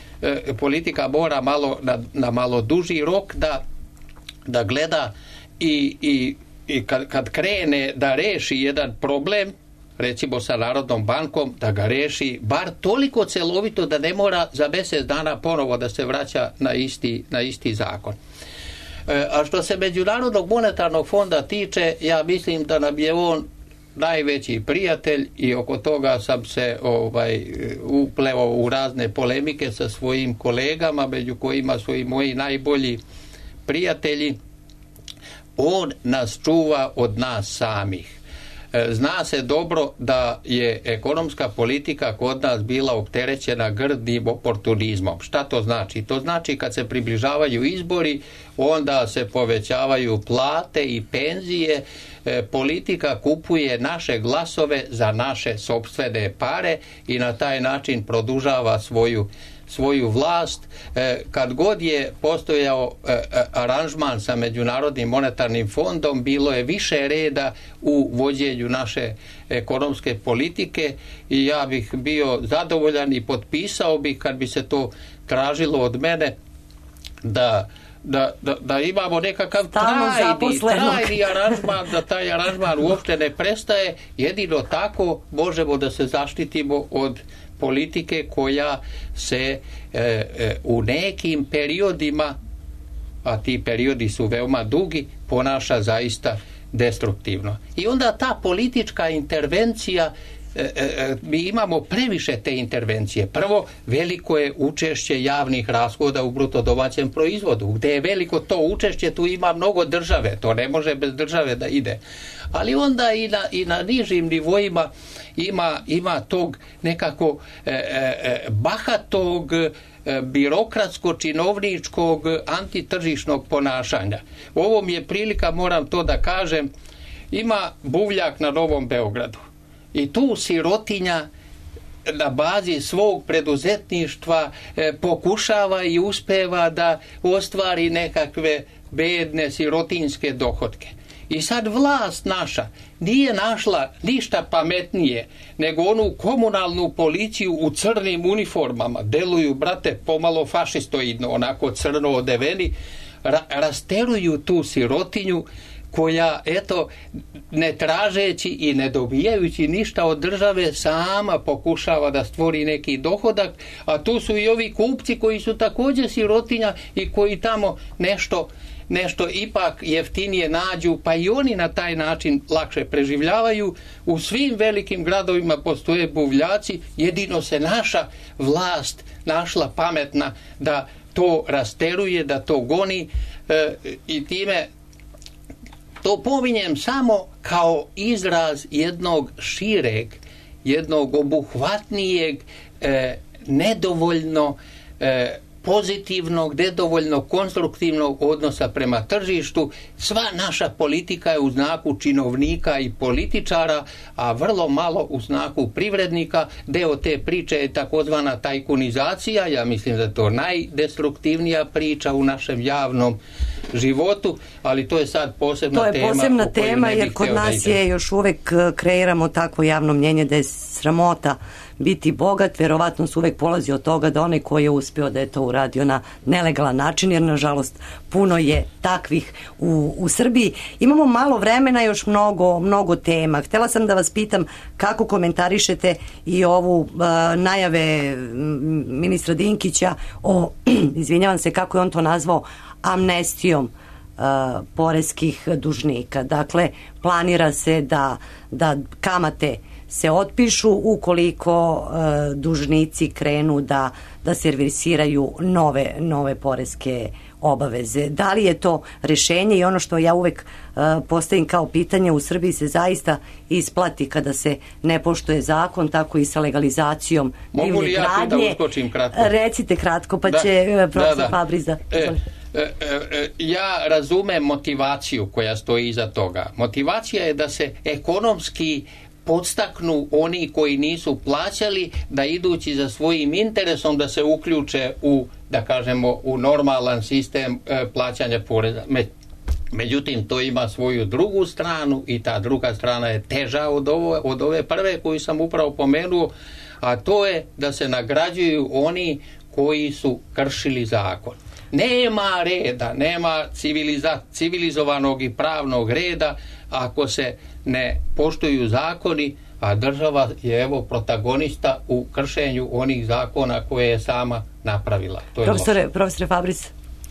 E, politika mora malo na, na malo duži rok da, da gleda i, i, i kad, kad krene da reši jedan problem, recimo sa Narodnom bankom, da ga reši bar toliko celovito da ne mora za mjesec dana ponovo da se vraća na isti, na isti zakon. E, a što se Međunarodnog monetarnog fonda tiče, ja mislim da nam je on najveći prijatelj i oko toga sam se ovaj upleo u razne polemike sa svojim kolegama, među kojima su i moji najbolji prijatelji. On nas čuva od nas samih. Zna se dobro da je ekonomska politika kod nas bila opterećena grdnim oportunizmom. Šta to znači? To znači kad se približavaju izbori, onda se povećavaju plate i penzije, politika kupuje naše glasove za naše sopstvene pare i na taj način produžava svoju svoju vlast. Kad god je postojao aranžman sa Međunarodnim monetarnim fondom, bilo je više reda u vođenju naše ekonomske politike i ja bih bio zadovoljan i potpisao bih kad bi se to tražilo od mene da Da, da, da imamo nekakav trajni, trajni aranžman, da taj aranžman uopšte ne prestaje. Jedino tako možemo da se zaštitimo od politike koja se e, e, u nekim periodima, a ti periodi su veoma dugi, ponaša zaista destruktivno. I onda ta politička intervencija, E, e, mi imamo previše te intervencije. Prvo, veliko je učešće javnih rashoda u bruto domaćem proizvodu. Gde je veliko to učešće, tu ima mnogo države. To ne može bez države da ide. Ali onda i na, i na nižim nivoima ima, ima tog nekako e, e, bahatog, e, birokratsko-činovničkog antitržišnog ponašanja. Ovo mi je prilika, moram to da kažem, ima buvljak na Novom Beogradu. I tu sirotinja na bazi svog preduzetništva e, pokušava i uspeva da ostvari nekakve bedne sirotinske dohotke. I sad vlast naša nije našla ništa pametnije nego onu komunalnu policiju u crnim uniformama. Deluju, brate, pomalo fašistoidno, onako crno odeveni, ra- rasteruju tu sirotinju koja, eto, ne tražeći i ne dobijajući ništa od države, sama pokušava da stvori neki dohodak, a tu su i ovi kupci koji su također sirotinja i koji tamo nešto nešto ipak jeftinije nađu, pa i oni na taj način lakše preživljavaju. U svim velikim gradovima postoje buvljaci, jedino se naša vlast našla pametna da to rasteruje, da to goni e, i time to pominjem samo kao izraz jednog šireg, jednog obuhvatnijeg, e, nedovoljno e, pozitivnog, nedovoljno konstruktivnog odnosa prema tržištu. Sva naša politika je u znaku činovnika i političara, a vrlo malo u znaku privrednika. Deo te priče je takozvana tajkunizacija. Ja mislim da je to najdestruktivnija priča u našem javnom životu, ali to je sad posebna tema. To je posebna tema, jer kod nas je još uvek kreiramo takvo javno mnjenje da je sramota biti bogat. Verovatno se uvek polazi od toga da onaj koji je uspio da je to uradio na nelegalan način, jer nažalost puno je takvih u, u Srbiji. Imamo malo vremena, još mnogo, mnogo tema. Htela sam da vas pitam kako komentarišete i ovu uh, najave ministra Dinkića o, izvinjavam se, kako je on to nazvao, amnestijom uh, poreskih dužnika. Dakle, planira se da, da kamate se otpišu ukoliko uh, dužnici krenu da, da servisiraju nove, nove poreske obaveze. Da li je to rešenje? I ono što ja uvek uh, postavim kao pitanje, u Srbiji se zaista isplati kada se ne poštuje zakon, tako i sa legalizacijom divlje gradnje. Mogu li ja da uskočim kratko? Recite kratko, pa da, će uh, profesor da, da. Fabriz da... E, e, e, ja razumem motivaciju koja stoji iza toga. Motivacija je da se ekonomski podstaknu oni koji nisu plaćali, da idući za svojim interesom da se uključe u, da kažemo, u normalan sistem e, plaćanja poreza. Me, međutim, to ima svoju drugu stranu i ta druga strana je teža od, ovo, od ove prve koju sam upravo pomenuo, a to je da se nagrađuju oni koji su kršili zakon. Nema reda, nema civiliza, civilizovanog i pravnog reda ako se ne poštuju zakoni, a država je evo protagonista u kršenju onih zakona koje je sama napravila. To je profesore, profesore Fabriz.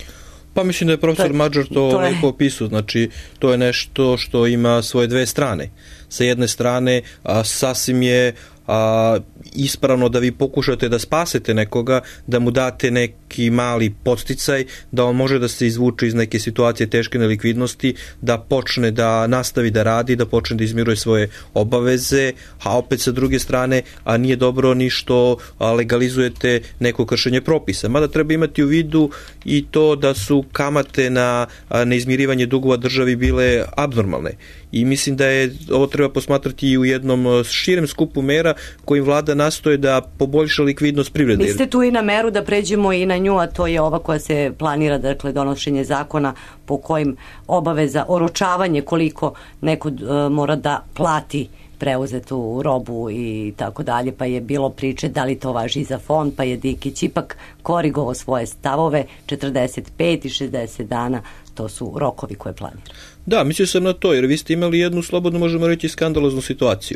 Pa mislim da je profesor to, Mađar to, to lepo opisao. Znači, to je nešto što ima svoje dve strane. Sa jedne strane, a, sasvim je a, ispravno da vi pokušate da spasete nekoga, da mu date neki mali podsticaj, da on može da se izvuče iz neke situacije teške nelikvidnosti, da počne da nastavi da radi, da počne da izmiruje svoje obaveze, a opet sa druge strane, a nije dobro ni što legalizujete neko kršenje propisa. Mada treba imati u vidu i to da su kamate na neizmirivanje dugova državi bile abnormalne. I mislim da je ovo treba posmatrati i u jednom širem skupu mera kojim vlada nastoje da poboljša likvidnost privrede. Mislite tu i na meru da pređemo i na nju, a to je ova koja se planira, dakle, donošenje zakona po kojim obaveza oročavanje koliko neko uh, mora da plati preuzetu robu i tako dalje, pa je bilo priče da li to važi za fond, pa je Dinkić ipak korigovao svoje stavove, četrdeset pet i šezdeset dana, to su rokovi koje planira. Da, mislio sam na to, jer vi ste imali jednu, slobodno možemo reći, skandaloznu situaciju.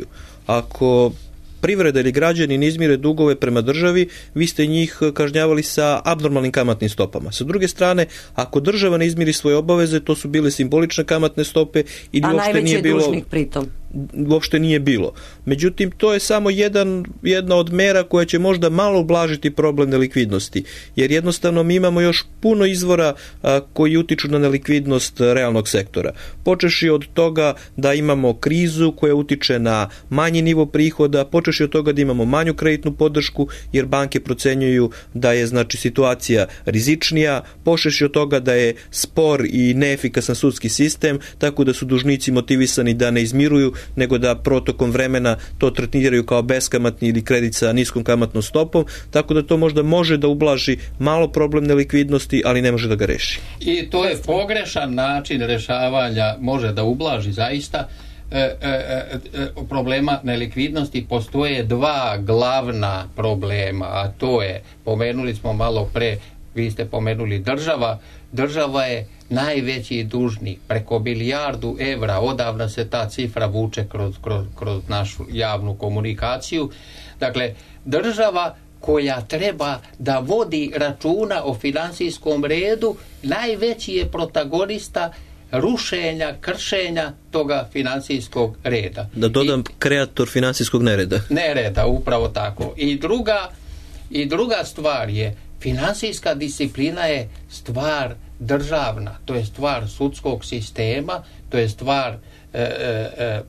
Ako privreda ili građani ne izmire dugove prema državi, vi ste njih kažnjavali sa abnormalnim kamatnim stopama. Sa druge strane, ako država ne izmiri svoje obaveze, to su bile simbolične kamatne stope ili a uopšte nije bilo... A najveći je dužnik pritom. Uopšte nije bilo. Međutim, to je samo jedan, jedna od mera koja će možda malo ublažiti problem nelikvidnosti, jer jednostavno mi imamo još puno izvora a, koji utiču na nelikvidnost realnog sektora. Počeši od toga da imamo krizu koja utiče na manji nivo prihoda, počeši od toga da imamo manju kreditnu podršku, jer banke procenjuju da je, znači, situacija rizičnija, počeši od toga da je spor i neefikasan sudski sistem, tako da su dužnici motivisani da ne izmiruju, nego da protokom vremena to tretiraju kao beskamatni ili kredit sa niskom kamatnom stopom, tako da to možda može da ublaži malo problem nelikvidnosti, ali ne može da ga reši. I to je pogrešan način rešavanja, može da ublaži zaista e, e, e, problema nelikvidnosti. Postoje dva glavna problema, a to je, pomenuli smo malo pre, vi ste pomenuli država, država je najveći dužnik, preko milijardu evra, odavna se ta cifra vuče kroz, kroz, kroz našu javnu komunikaciju. Dakle, država koja treba da vodi računa o finansijskom redu, najveći je protagonista rušenja, kršenja toga finansijskog reda. Da dodam, I, kreator finansijskog nereda. Nereda, upravo tako. I druga, i druga stvar je, finansijska disciplina je stvar državna, to je stvar sudskog sistema, to je stvar e, e, e,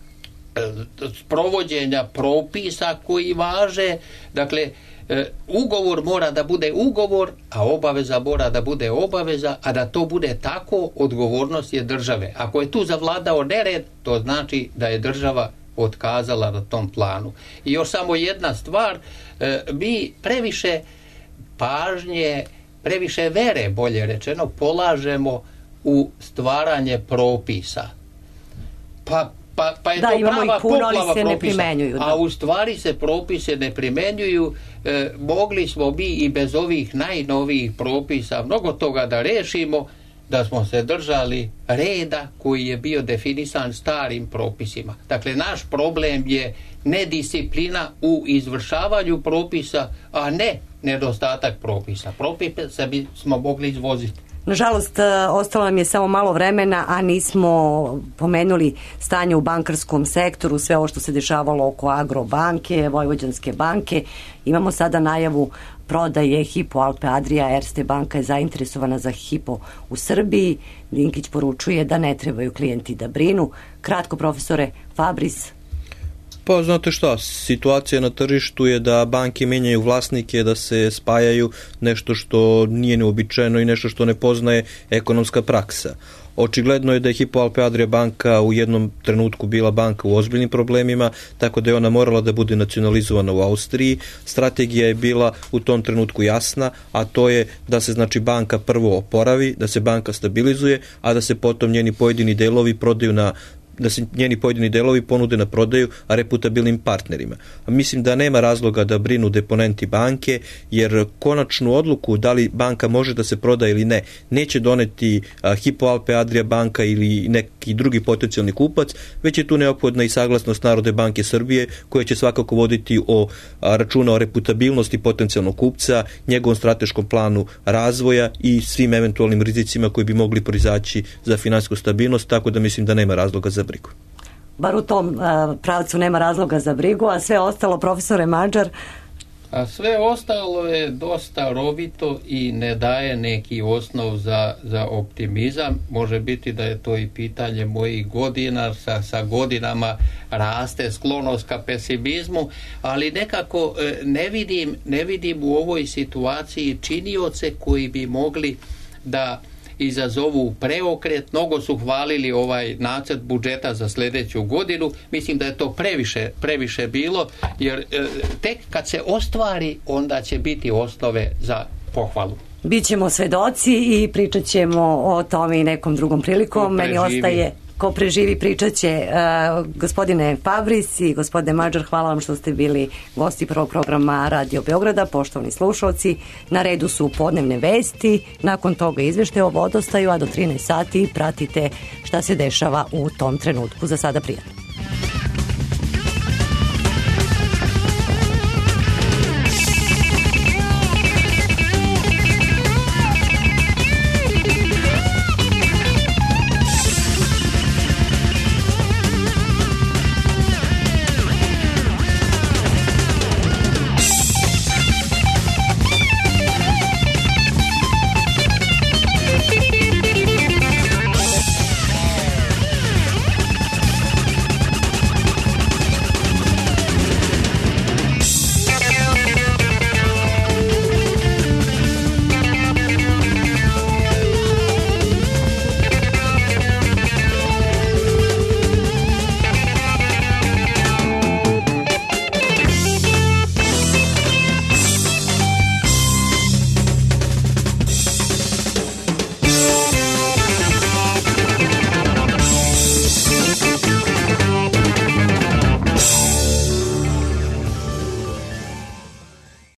provođenja propisa koji važe. Dakle, e, ugovor mora da bude ugovor, a obaveza mora da bude obaveza, a da to bude tako, odgovornost je države. Ako je tu zavladao nered, to znači da je država otkazala na tom planu. I još samo jedna stvar, e, mi previše pažnje, previše vere, bolje rečeno, polažemo u stvaranje propisa. Pa Pa, pa je da, to prava puno, poplava se propisa, ne primenjuju, a u stvari se propise ne primenjuju. E, mogli smo mi i bez ovih najnovijih propisa mnogo toga da rešimo, da smo se držali reda koji je bio definisan starim propisima. Dakle, naš problem je nedisciplina u izvršavanju propisa, a ne nedostatak propisa. Propise bi smo mogli izvoziti. Nažalost, ostalo nam je samo malo vremena, a nismo pomenuli stanje u bankarskom sektoru, sve ovo što se dešavalo oko Agrobanke, Vojvođanske banke. Imamo sada najavu prodaje Hypo Alpe Adria, Erste banka je zainteresovana za Hypo u Srbiji. Dinkić poručuje da ne trebaju klijenti da brinu. Kratko, profesore Fabris. Pa znate šta, situacija na tržištu je da banke menjaju vlasnike, da se spajaju, nešto što nije neobičajeno i nešto što ne poznaje ekonomska praksa. Očigledno je da je Hypo Alpe Adria banka u jednom trenutku bila banka u ozbiljnim problemima, tako da je ona morala da bude nacionalizovana u Austriji. Strategija je bila u tom trenutku jasna, a to je da se znači banka prvo oporavi, da se banka stabilizuje, a da se potom njeni pojedini delovi prodaju na da se njeni pojedini delovi ponude na prodaju reputabilnim partnerima. A mislim da nema razloga da brinu deponenti banke, jer konačnu odluku da li banka može da se proda ili ne, neće doneti a, Hypo Alpe Adria banka ili neki drugi potencijalni kupac, već je tu neophodna i saglasnost Narodne banke Srbije, koja će svakako voditi o a, računa o reputabilnosti potencijalnog kupca, njegovom strateškom planu razvoja i svim eventualnim rizicima koji bi mogli proizaći za finansijsku stabilnost, tako da mislim da nema razloga za brigu. Bar u tom uh, pravcu nema razloga za brigu, a sve ostalo, profesore Mađar? A sve ostalo je dosta rovito i ne daje neki osnov za, za optimizam. Može biti da je to i pitanje mojih godina, sa, sa godinama raste sklonost ka pesimizmu, ali nekako ne vidim, ne vidim u ovoj situaciji činioce koji bi mogli da izazovu preokret. Mnogo su hvalili ovaj nacrt budžeta za sljedeću godinu. Mislim da je to previše, previše bilo, jer e, tek kad se ostvari, onda će biti osnove za pohvalu. Bićemo svedoci i pričat ćemo o tome i nekom drugom prilikom. Meni ostaje ko preživi pričat će. Uh, gospodine Fabris i gospodine Mađar, hvala vam što ste bili gosti prvog programa Radio Beograda. Poštovani slušalci, na redu su podnevne vesti, nakon toga izveštaje o vodostaju, a do trinaest sati pratite šta se dešava u tom trenutku. Za sada prijatno.